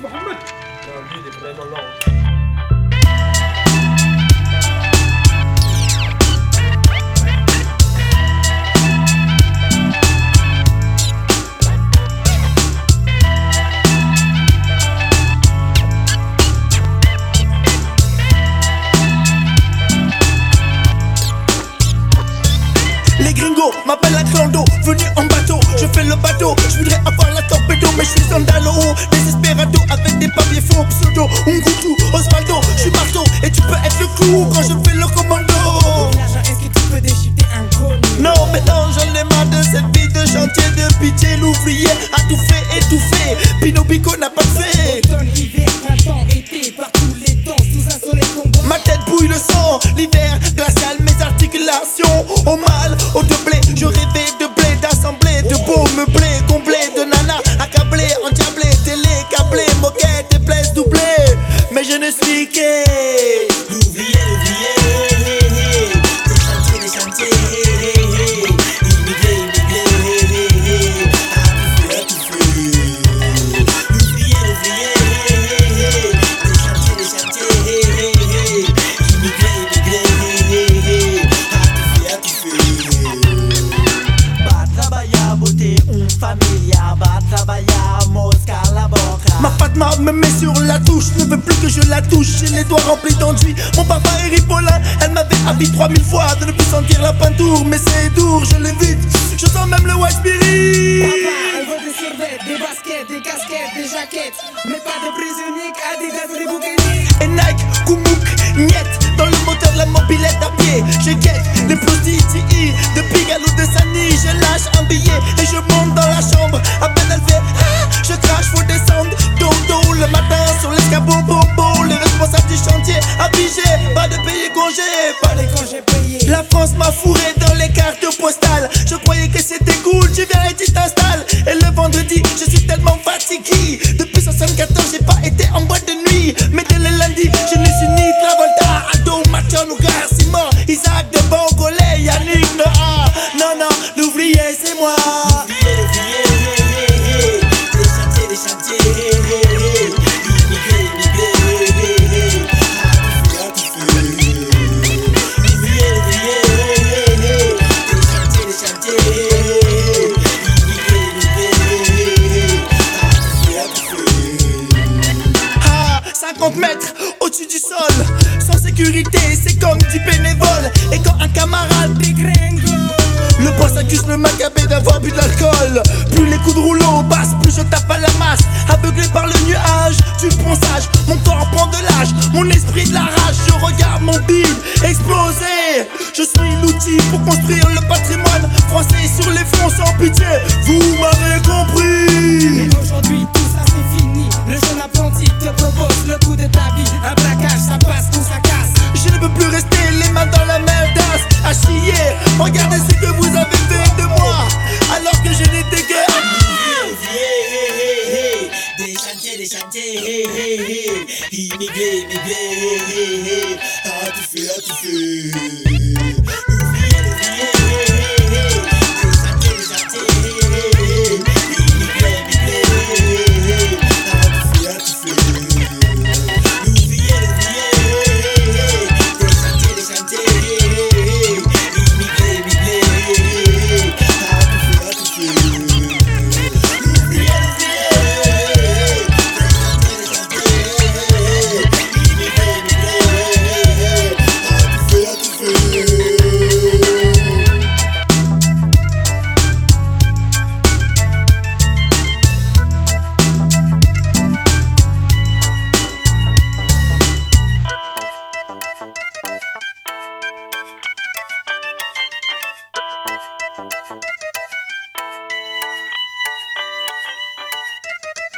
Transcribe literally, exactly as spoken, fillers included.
Mohamed. Non, lui il est vraiment lent. Les gringos m'appellent la clando, venu en bateau, je fais le bateau, je voudrais avoir la torpedo, mais je suis en dallot, désespérado avec des papiers faux, pseudo, Ungutu, Osvaldo, je suis marteau, et tu peux être le clou quand je fais le commando. Est-ce que tu peux déchiqueter un connu? Non mais non, j'en ai marre de cette vie de chantier, de pitié, l'ouvrier a tout fait, étouffé, Pinobico n'a pas fait. Automne, hiver, printemps, été, par tous les temps, sous un soleil tombant. Ma tête bouille le sang, l'hiver glacial, mes articulations au mal, au de blé, je rêvais de blé, d'assemblée, de beaux meublés, comblés de nanas, accablés, endiablés, télé, câblés, moquettes et places doublées, mais je ne suis qu'un l'ouvrier, l'ouvrier, des chantiers, des chantiers, immigré, immigré, à tout fait, à tout fait, l'ouvrier, l'ouvrier, des chantiers, des chantiers, immigré, immigré, à tout fait, à tout fait. Va trabalhar, botei um familiar. Va trabalhar, mosca la boca. Ma Fatma me met sur la touche, ne veut plus que je la touche. J'ai les doigts remplis d'enduit. Mon papa est ripolin, elle m'avait habillé trois mille fois de ne plus sentir la peinture. Mais c'est dur, je l'évite. Je sens même le white spirit. Papa, on veut des survêtements, des baskets, des casquettes, des jaquettes, mais pas de prisonniers, Adidas ou des bouquets. Et Nike, Koumouk, Niet, dans le moteur de la mobilette à pied. Je guette les prostituées de Pigalle ou de Sani. Je lâche un billet et je monte dans la chambre. À peine elle fait ah, je crache, faut descendre. Dodo le matin sur l'escabeau bobo. Les responsables du chantier affichés, pas de payer congé, pas de Quand j'ai payé, La France m'a fourré dans les cartes postales. Je croyais que c'était cool, tu viens et tu t'installes. Et le vendredi, je suis tellement fatigué. Depuis soixante-quatorze, j'ai pas été en boîte de nuit. Mais dès le lundi, je ne suis ni Travolta, Ado, Machon ou Garcimon, Isaac de Bongolais, Yannick Noah. Non, non, l'ouvrier c'est moi. L'ouvrier, l'ouvrier, des chantiers, des chantiers, immigré, immigré, à tout fait, à tout fait. L'ouvrier, l'ouvrier, des chantiers, des chantiers, immigré, immigré, à tout fait, à tout fait. Ah, cinquante mètres au-dessus du sol, sans sécurité, c'est comme du bénévole. Et quand un camarade dégringue, le boss accuse le macabé d'avoir bu de l'alcool. Plus les coups de rouleau passent, plus je tape à la masse. Aveuglé par le nuage du ponçage, mon corps prend de l'âge, mon esprit de la rage. Je regarde mon bide exploser. Je suis l'outil pour construire le patrimoine français sur les fronts sans pitié. Vous m'avez compris. mais aujourd'hui tout ça c'est fini. Le jeune apprenti te propose le coup de ta vie. Un braquage, ça passe ou ça casse. Je ne peux plus rester les mains dans la merdasse à chier. Regardez ce que vous avez fait de moi, alors que je n'étais que des chantiers, des chantiers, immigré, immigré, à tout fait, à tout fait.